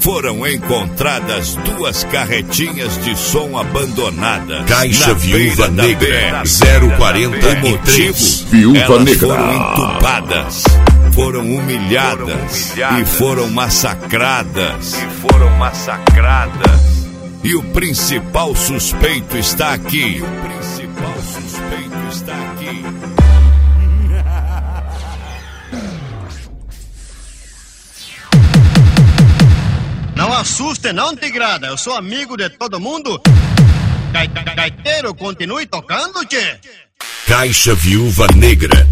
foram encontradas 2 carretinhas de som abandonadas. Caixa Viúva Negra 043. Viúva Negra. Foram entubadas, foram humilhadas e foram massacradas. E o principal suspeito está aqui. Não assuste não, tigrada. Eu sou amigo de todo mundo. Gaiteiro, continue tocando, tchê. Caixa Viúva Negra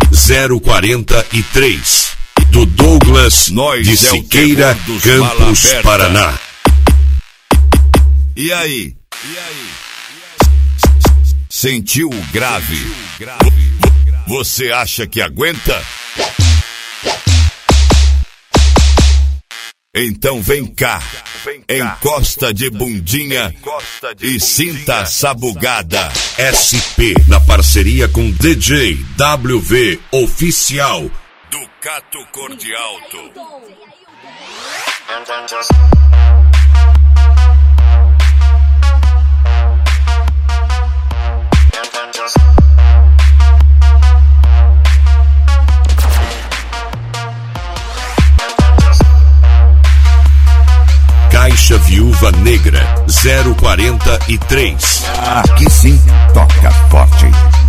043. Do Douglas de Siqueira, Campos, Paraná. E aí? Sentiu o grave? Você acha que aguenta? Então vem cá, encosta de bundinha e sinta a sabugada. SP, na parceria com DJ WV Oficial do Cato Cordialto. Caixa Viúva Negra 043. Aqui sim toca forte.